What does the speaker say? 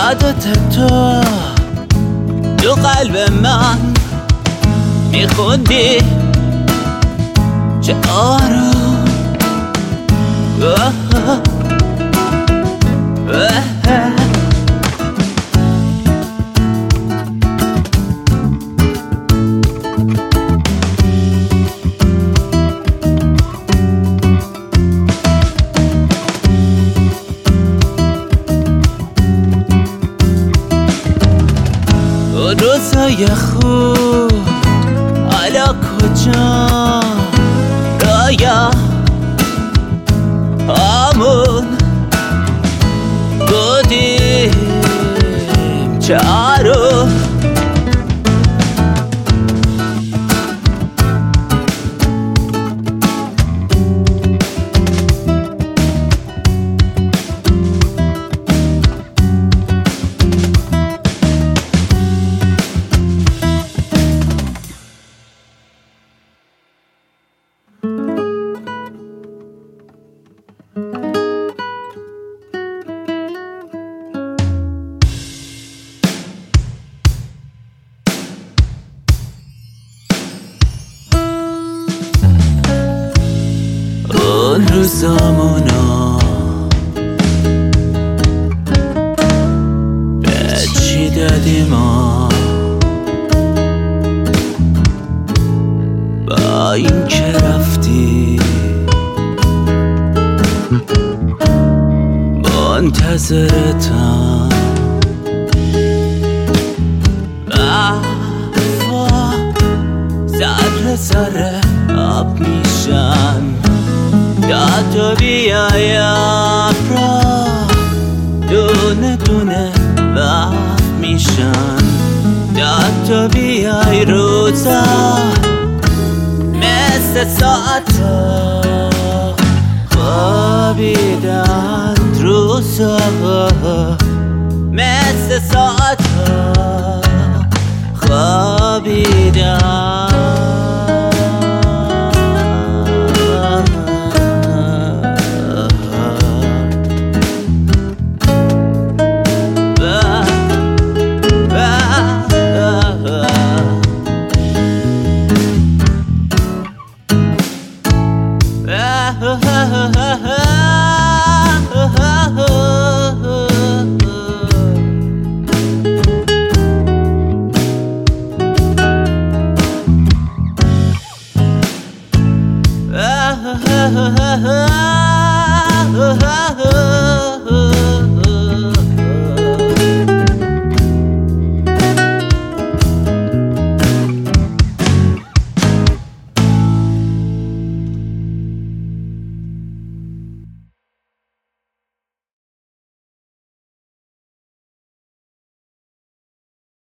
یادت تو قلب من میخوندی چه آروم روزای خوب حالا کجا رایا همون بودیم چارو اون روزامونو به چی دادی ما با این که رفتی منتظرتم افا ذره ذره آب میشن تا تو بیای افراد دونه دونه وقت میشن تا تو بیای روزا مثل ساعتا خوابیدن روزا مثل ساعتا